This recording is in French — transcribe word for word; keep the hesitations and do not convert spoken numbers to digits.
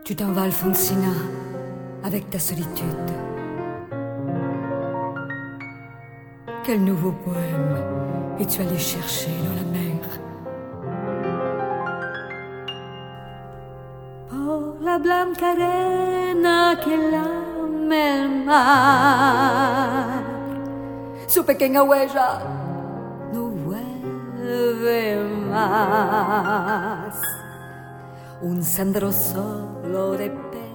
Tu t'en vas, Alfonsina, avec ta solitude. Quel nouveau poème es-tu allé chercher dans la mer? Por la blanca arena que lame el mar, su pequeña huella no vuelve más. Un sendero solo de pena